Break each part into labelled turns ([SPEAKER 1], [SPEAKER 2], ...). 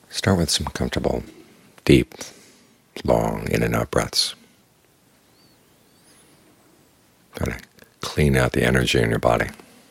[SPEAKER 1] Start with some comfortable, deep, long in and out breaths. Kind of clean out the energy in your body.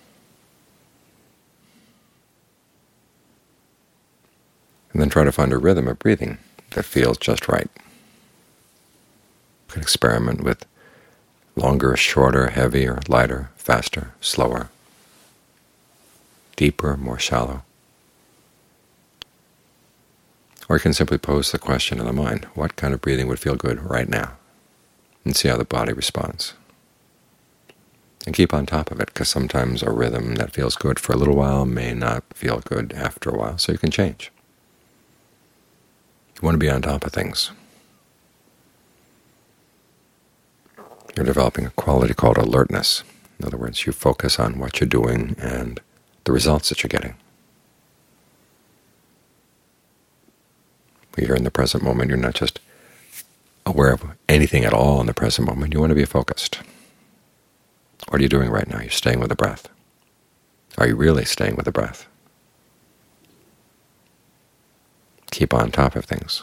[SPEAKER 1] And then try to find a rhythm of breathing that feels just right. You can experiment with longer, shorter, heavier, lighter, faster, slower, deeper, more shallow. Or you can simply pose the question in the mind, what kind of breathing would feel good right now? And see how the body responds. And keep on top of it, because sometimes a rhythm that feels good for a little while may not feel good after a while, so you can change. You want to be on top of things. You're developing a quality called alertness. In other words, you focus on what you're doing and the results that you're getting. When you're in the present moment, you're not just aware of anything at all in the present moment. You want to be focused. What are you doing right now? You're staying with the breath. Are you really staying with the breath? Keep on top of things.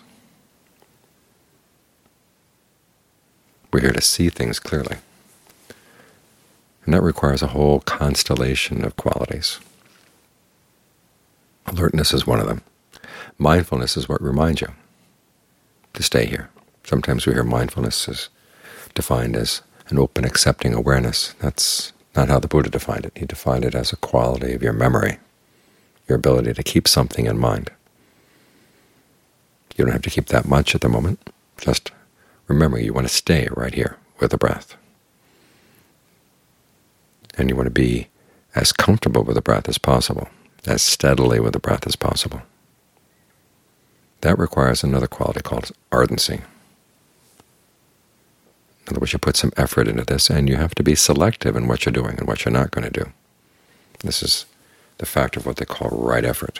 [SPEAKER 1] We're here to see things clearly. And that requires a whole constellation of qualities. Alertness is one of them. Mindfulness is what reminds you to stay here. Sometimes we hear mindfulness is defined as an open, accepting awareness. That's not how the Buddha defined it. He defined it as a quality of your memory, your ability to keep something in mind. You don't have to keep that much at the moment. Just remember, you want to stay right here with the breath. And you want to be as comfortable with the breath as possible, as steadily with the breath as possible. That requires another quality called ardency. In other words, you put some effort into this, and you have to be selective in what you're doing and what you're not going to do. This is the factor of what they call right effort.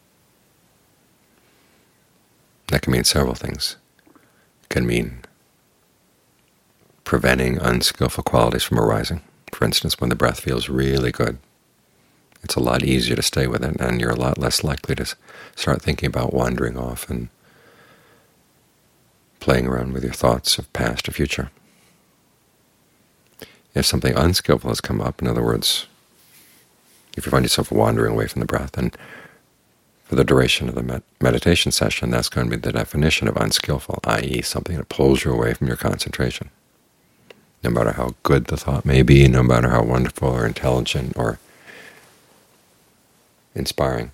[SPEAKER 1] That can mean several things. It can mean preventing unskillful qualities from arising. For instance, when the breath feels really good, it's a lot easier to stay with it, and you're a lot less likely to start thinking about wandering off and playing around with your thoughts of past or future. If something unskillful has come up, in other words, if you find yourself wandering away from the breath, and for the duration of the meditation session, that's going to be the definition of unskillful, i.e. something that pulls you away from your concentration. No matter how good the thought may be, no matter how wonderful or intelligent or inspiring,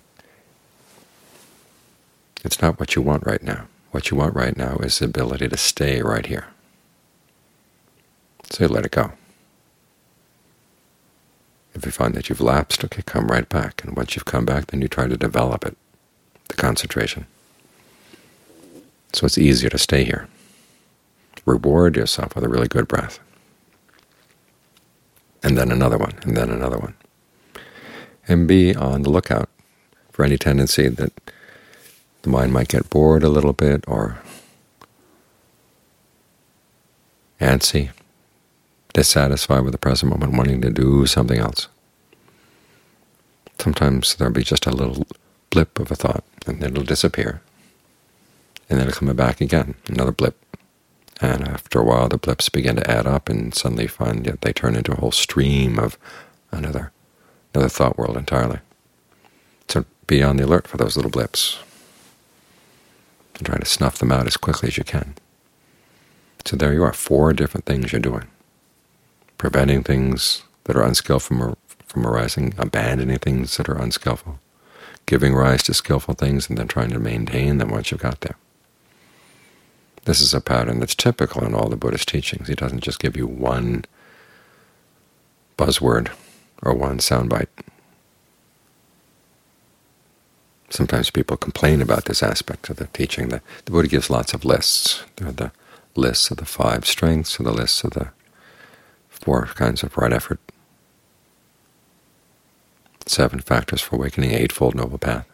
[SPEAKER 1] it's not what you want right now. What you want right now is the ability to stay right here. So you let it go. If you find that you've lapsed, okay, come right back. And once you've come back, then you try to develop it, the concentration. So it's easier to stay here. Reward yourself with a really good breath. And then another one, and then another one. And be on the lookout for any tendency that the mind might get bored a little bit or antsy, dissatisfied with the present moment, wanting to do something else. Sometimes there'll be just a little blip of a thought, and then it'll disappear, and then it'll come back again, another blip. And after a while, the blips begin to add up, and suddenly you find that they turn into a whole stream of another thought world entirely. So be on the alert for those little blips, and try to snuff them out as quickly as you can. So there you are, 4 different things you're doing. Preventing things that are unskillful from arising, abandoning things that are unskillful, giving rise to skillful things, and then trying to maintain them once you've got there. This is a pattern that's typical in all the Buddhist teachings. He doesn't just give you one buzzword or one soundbite. Sometimes people complain about this aspect of the teaching. The Buddha gives lots of lists. There are the lists of the 5 strengths, or the lists of the 4 kinds of right effort, 7 factors for awakening, 8-fold Noble Path.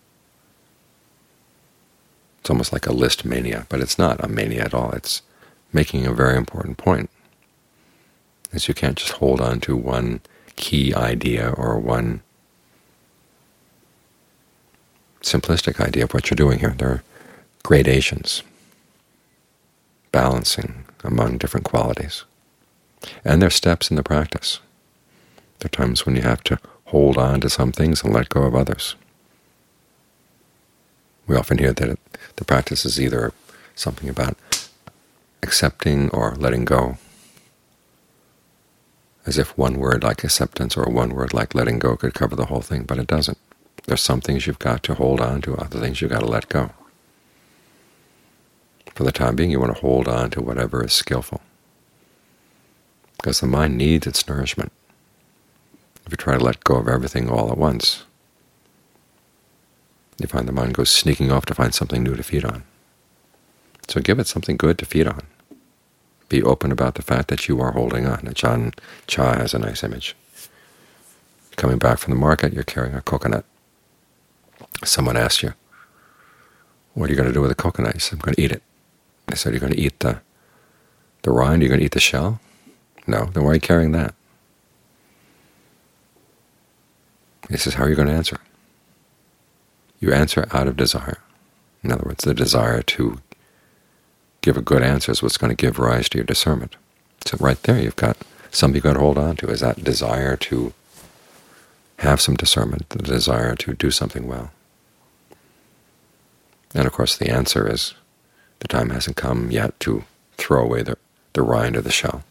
[SPEAKER 1] It's almost like a list mania, but it's not a mania at all. It's making a very important point, is you can't just hold on to one key idea or one simplistic idea of what you're doing here. There are gradations, balancing among different qualities. And there are steps in the practice. There are times when you have to hold on to some things and let go of others. We often hear that the practice is either something about accepting or letting go, as if one word like acceptance or one word like letting go could cover the whole thing, but it doesn't. There's some things you've got to hold on to, other things you've got to let go. For the time being, you want to hold on to whatever is skillful, because the mind needs its nourishment. If you try to let go of everything all at once, you find the mind goes sneaking off to find something new to feed on. So give it something good to feed on. Be open about the fact that you are holding on. Ajahn Chah has a nice image. Coming back from the market, you're carrying a coconut. Someone asks you, what are you going to do with the coconut? You said, I'm going to eat it. They said, you're going to eat the rind? You're going to eat the shell? No, then why are you carrying that? He says, how are you going to answer? You answer out of desire. In other words, the desire to give a good answer is what's going to give rise to your discernment. So right there you've got something you've got to hold on to, is that desire to have some discernment, the desire to do something well. And of course the answer is the time hasn't come yet to throw away the rind or the shell.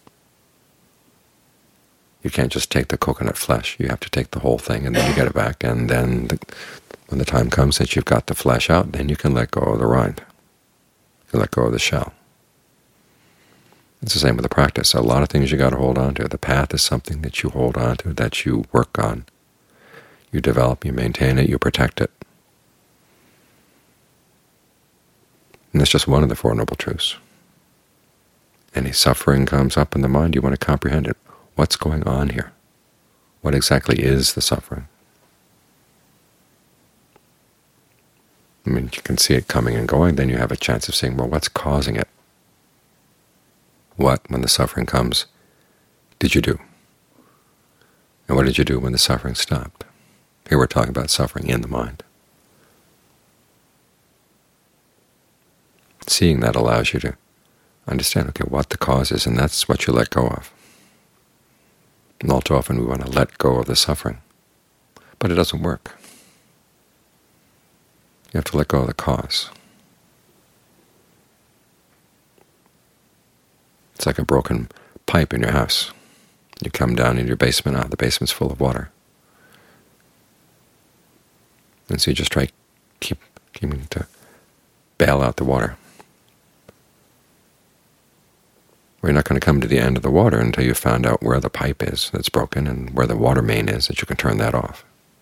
[SPEAKER 1] You can't just take the coconut flesh. You have to take the whole thing, and then you get it back. And then when the time comes that you've got the flesh out, then you can let go of the rind. You can let go of the shell. It's the same with the practice. A lot of things you got to hold on to. The path is something that you hold on to, that you work on. You develop, you maintain it, you protect it. And that's just one of the Four Noble Truths. Any suffering comes up in the mind, you want to comprehend it. What's going on here? What exactly is the suffering? I mean, you can see it coming and going, then you have a chance of seeing, well, what's causing it? What, when the suffering comes, did you do? And what did you do when the suffering stopped? Here we're talking about suffering in the mind. Seeing that allows you to understand, okay, what the cause is, and that's what you let go of. And all too often we want to let go of the suffering, but it doesn't work. You have to let go of the cause. It's like a broken pipe in your house. You come down in your basement, the basement's full of water. And so you just try keeping to bail out the water. Well, you're not going to come to the end of the water until you've found out where the pipe is that's broken and where the water main is, that you can turn that off.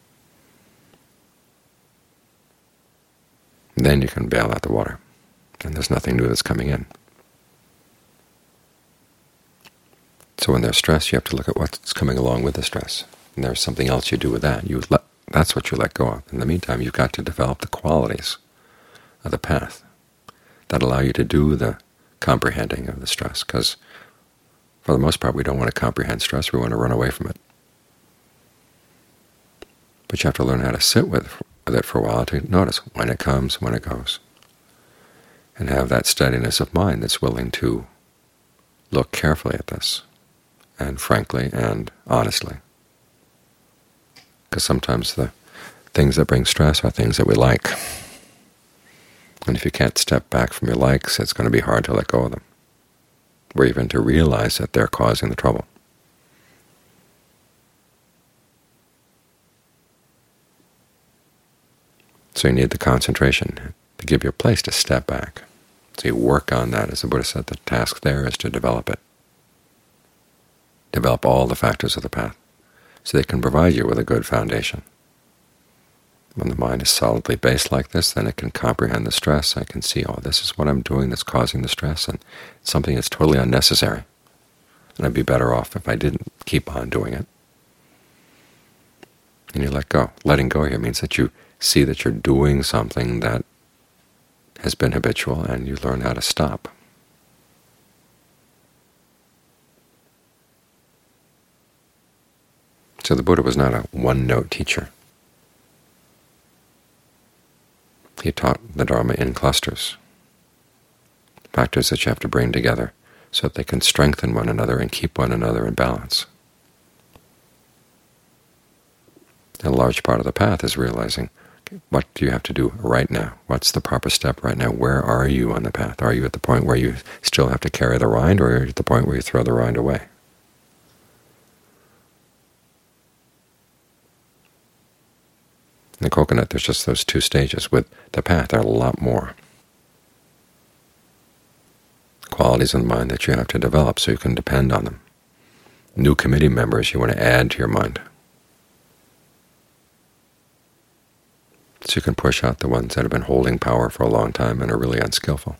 [SPEAKER 1] Then you can bail out the water, and there's nothing new that's coming in. So when there's stress, you have to look at what's coming along with the stress. And there's something else you do with that. That's what you let go of. In the meantime, you've got to develop the qualities of the path that allow you to do the comprehending of the stress, because for the most part we don't want to comprehend stress, we want to run away from it. But you have to learn how to sit with it for a while, to notice when it comes, when it goes, and have that steadiness of mind that's willing to look carefully at this, and frankly and honestly. Because sometimes the things that bring stress are things that we like. And if you can't step back from your likes, it's going to be hard to let go of them, or even to realize that they're causing the trouble. So you need the concentration to give you a place to step back. So you work on that. As the Buddha said, the task there is to develop it. Develop all the factors of the path, so they can provide you with a good foundation. When the mind is solidly based like this, then it can comprehend the stress. I can see, oh, this is what I'm doing that's causing the stress, and it's something that's totally unnecessary. And I'd be better off if I didn't keep on doing it. And you let go. Letting go here means that you see that you're doing something that has been habitual, and you learn how to stop. So the Buddha was not a one-note teacher. He taught the Dharma in clusters, factors that you have to bring together so that they can strengthen one another and keep one another in balance. And a large part of the path is realizing, what do you have to do right now? What's the proper step right now? Where are you on the path? Are you at the point where you still have to carry the rind, or are you at the point where you throw the rind away? In the coconut, there's just those two stages. With the path, there are a lot more qualities in the mind that you have to develop so you can depend on them. New committee members you want to add to your mind, so you can push out the ones that have been holding power for a long time and are really unskillful.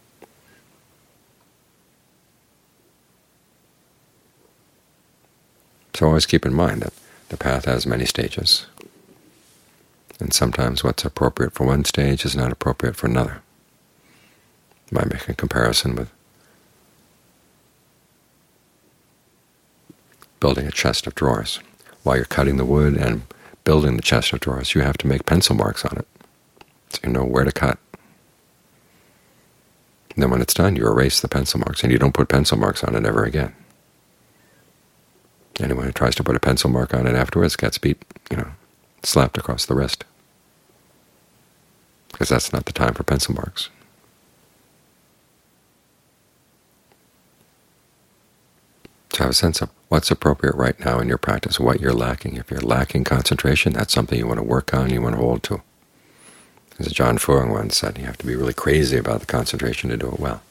[SPEAKER 1] So always keep in mind that the path has many stages, and sometimes what's appropriate for one stage is not appropriate for another. You might make a comparison with building a chest of drawers. While you're cutting the wood and building the chest of drawers, you have to make pencil marks on it, so you know where to cut. And then when it's done, you erase the pencil marks, and you don't put pencil marks on it ever again. Anyone who tries to put a pencil mark on it afterwards gets beat, slapped across the wrist, because that's not the time for pencil marks. So have a sense of what's appropriate right now in your practice, what you're lacking. If you're lacking concentration, that's something you want to work on, you want to hold to. As John Fuang once said, you have to be really crazy about the concentration to do it well.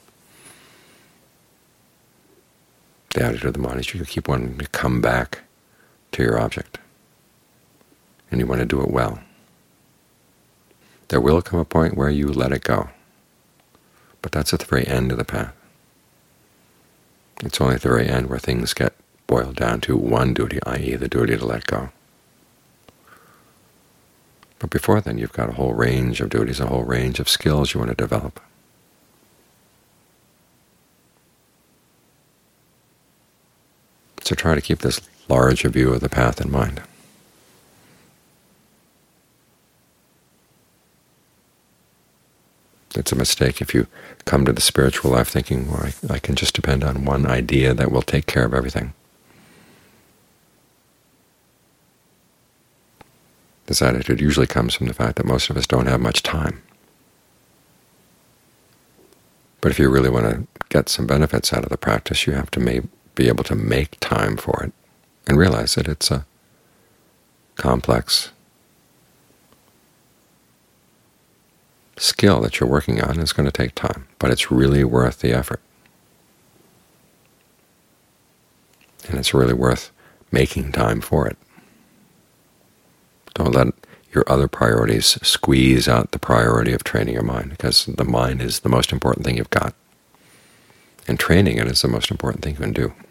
[SPEAKER 1] The attitude of the mind is you keep wanting to come back to your object, and you want to do it well. There will come a point where you let it go, but that's at the very end of the path. It's only at the very end where things get boiled down to one duty, i.e. the duty to let go. But before then, you've got a whole range of duties, a whole range of skills you want to develop. So try to keep this larger view of the path in mind. It's a mistake if you come to the spiritual life thinking, well, I can just depend on one idea that will take care of everything. This attitude usually comes from the fact that most of us don't have much time. But if you really want to get some benefits out of the practice, you have to be able to make time for it and realize that it's a complex skill that you're working on. Is going to take time, but it's really worth the effort. And it's really worth making time for it. Don't let your other priorities squeeze out the priority of training your mind, because the mind is the most important thing you've got, and training it is the most important thing you can do.